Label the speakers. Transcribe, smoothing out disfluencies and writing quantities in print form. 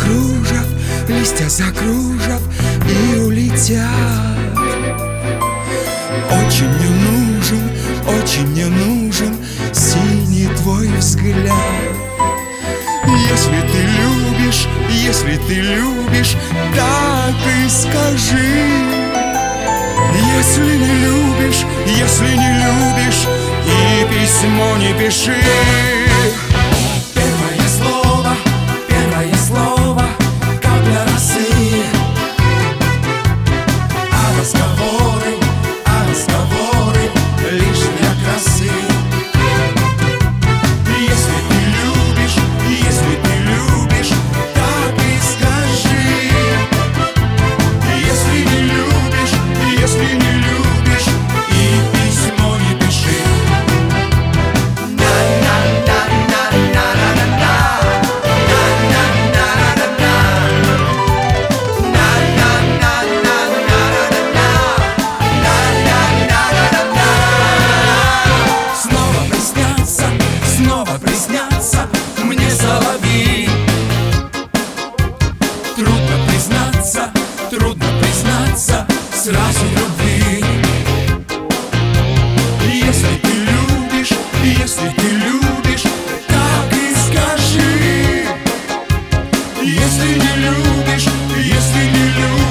Speaker 1: закружат, листья закружат и улетят. Очень мне нужен синий твой взгляд. Если ты любишь, так и скажи. Если не любишь, и письмо не пиши. Первое слово, капля росы, а разговоры лишь для красы. Если ты любишь, так и скажи. Если не любишь, и письмо не пиши. Снова приснятся мне соловьи. Трудно признаться сразу в любви. Если ты любишь, так и скажи. Если не любишь,